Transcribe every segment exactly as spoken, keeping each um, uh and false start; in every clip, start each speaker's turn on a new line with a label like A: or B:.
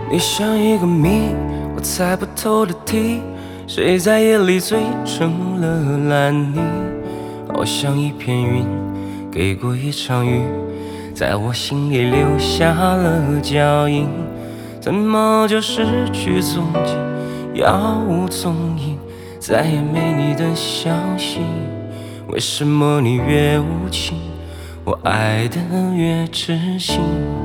A: 你像一个谜，我猜不透的题，谁在夜里醉成了烂泥？好像一片云，给过一场雨，在我心里留下了脚印，怎么就失去踪迹，杳无踪影，再也没你的消息。为什么你越无情，我爱得越痴心？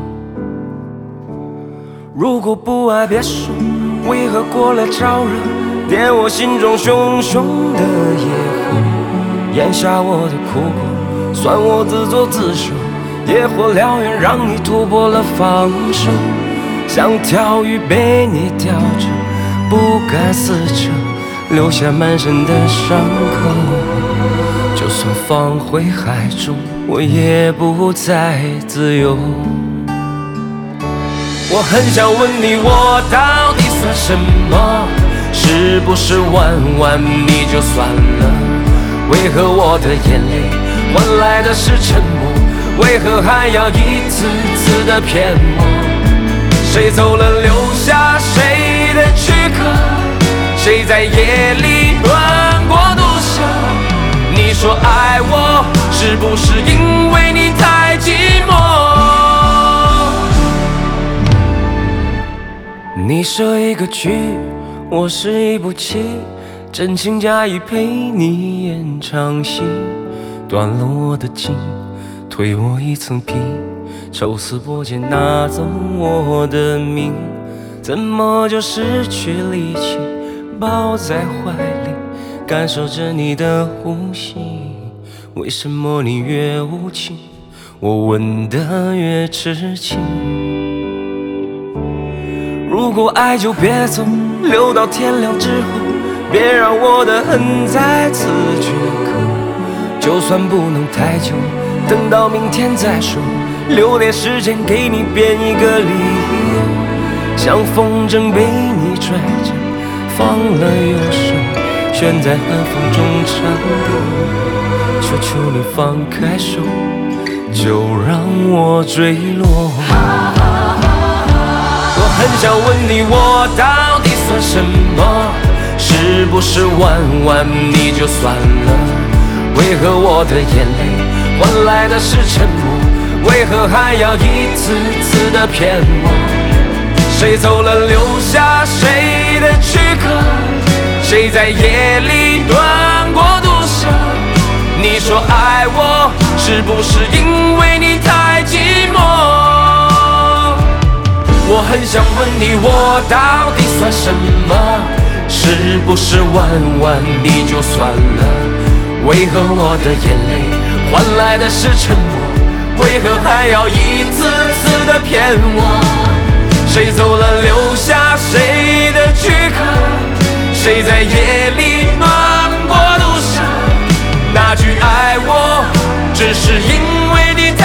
A: 如果不爱别说，为何过来招惹，点我心中熊熊的野火？咽下我的苦果，算我自作自受，野火燎原，让你突破了防守，像条鱼被你叼着，不敢撕扯，留下满身的伤口。就算放回海中，我也不再自由。我很想问你，我到底算什么？是不是玩玩你就算了？为何我的眼泪换来的是沉默？为何还要一次次的骗我？谁走了留下谁的躯壳？谁在夜里暖过毒蛇？你说爱我，是不是因为你太寂寞？你设一个局，我是一部棋，真情假意陪你演场戏，断了我的筋，退我一层皮，抽丝剥茧拿走我的命，怎么就失去力气，抱在怀里，感受着你的呼吸？为什么你越无情，我吻得越痴情？如果爱就别走，留到天亮之后，别让我的恨再次绝口。就算不能太久，等到明天再说，留点时间给你编一个理由。像风筝被你拽着，放了又收，悬在寒风中颤抖。求求你放开手，就让我坠落。我很想问你，我到底算什么？是不是玩玩你就算了？为何我的眼泪换来的是沉默？为何还要一次次的骗我？谁走了留下谁的躯壳？谁在夜里暖过毒蛇？你说爱我，是不是因为你太寂寞？我很想问你，我到底算什么？是不是玩玩你就算了？为何我的眼泪换来的是沉默？为何还要一次次的骗我？谁走了留下谁的躯壳？谁在夜里暖过毒蛇？那句爱我，只是因为你太